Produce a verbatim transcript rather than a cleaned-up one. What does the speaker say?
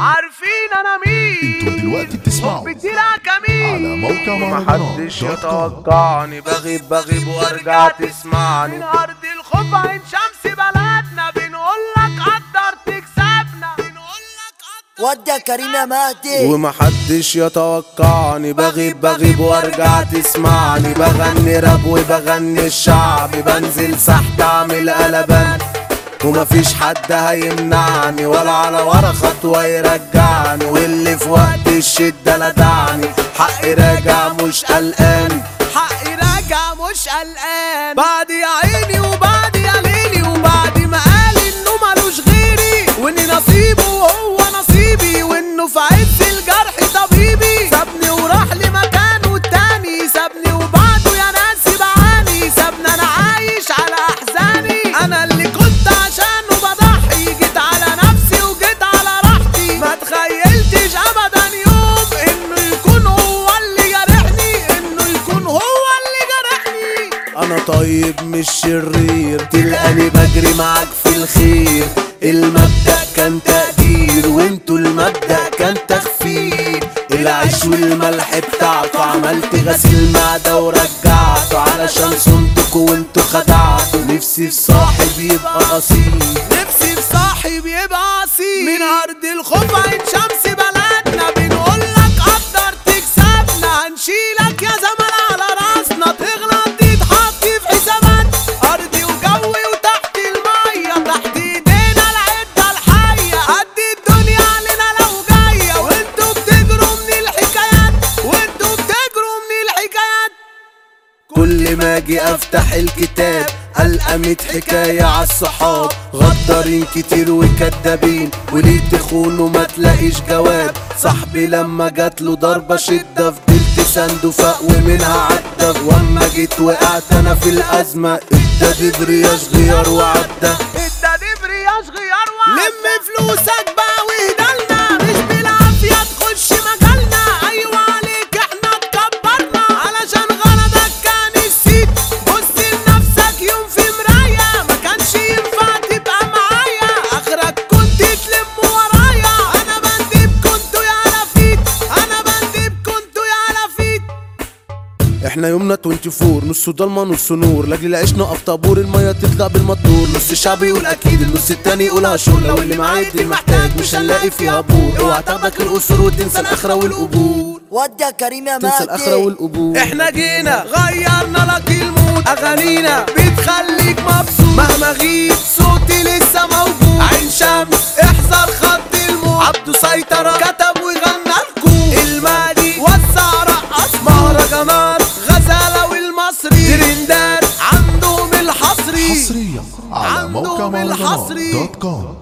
عارفين انا مين؟ انتوا دلوقتي بتسمعوا بتلعب كمين على موقع محدش يتوقعني، بغيب بغيب وارجع تسمعني. من ارض الخوف عين شمس بلدنا، بنقولك قدر تكسبنا، بنقولك قدر. ودي يا كريم يا مهدي. ومحدش يتوقعني، بغيب بغيب وارجع تسمعني. بغني راب وبغني الشعب، بنزل سحب اعمل قلبان، ومفيش حد هيمنعني ولا على ورا خطوة يرجعني. واللي في وقت الشدة لدعني، حقي راجع مش قلقان، حقي راجع مش قلقان. بعد يا عيني وبعد يا ليلي، وبعد ما قال انه ملوش غيري، وان نصيبه وهو نصيبي، وانه في عز الجرح طبيبي. سابني وراح لمكانه التاني، سابني وبعده يا ناس بعاني. سابني انا عايش على احزاني، انا اللي كنت عشانه بضحي. جيت على نفسي وجيت على راحتي، ما تخيلتش ابدا يوم انه يكون هو اللي جرحني، انه يكون هو اللي جرحني. انا طيب مش شرير، تلقاني بجري معاك في الخير. المبدأ كان تقدير، وانتوا المبدأ كان تخفير. العيش والملح بتاعته عملت غسيل معدة ورجعته، علشان صنتكوا وانتوا خدعتوا. نفسي في صاحب يبقى اصيل، نفسي في صاحب يبقى اصيل. من ارض الخوف عين شمس بلدنا، بنقولك قدر تكسبنا. هنشيلك يا زمن على راسنا، تغلط تتحط في حسابات. ارضي وجوي وتحت المية، تحت ايدينا العدة الحية. قد الدنيا علينا لو جاية، وانتوا بتجروا من الحكايات، وانتوا بتجروا من الحكايات. كل ما اجي افتح الكتاب، القى ميت حكاية عالصحاب. غدارين كتير وكدابين، وليه تخونوا ما تلاقيش جواب. صاحبي لما جاتله ضربة شدة، فضلت سنده فاق ومنها عدى. واما جيت وقعت انا في الازمة، ادى دبرياش غيار وعدى، ادى دبرياش غيار وعدى. لم فلوسك بقى واهدالنا، مش بالعافية تخش مجالنا. ايوه عليك احنا اتكبرنا، علشان غرضك كان السيت. بص لنفسك يوم في مراية، ما كانش ينفع تبقى معايا. اخرك كنت تلم ورايا، انا بندب كنتوا يا لفيت، انا بندب كنتوا يا لفيت. احنا يومنا اربعة وعشرين، نصه ضلمه نصه نور. لاجل العيش نقف طابور، الميه تطلع بالمطور. نص الشعب يقول اكيد، النص التاني يقول هشور. لو اللي معايا دي محتاج، مش هنلاقي فيها بور. اوعى تاخدك القصور وتنسى الاخره والقبور. ودي يا كريم يا مهدي. تنسى الاخره والقبور. احنا جينا غيرنا لك المود، اغانينا بتخليك مبسوط. مهما غيب صوتي لسه موجود. عين شمس احذر خط الموت، عبده سيطرة كتب وغنى لكم. المهدي وسع رقص مهرجانات، غزالة والمصري ترندات عندهم الحصري. حصريا على موقع مهرجانات دوت كوم.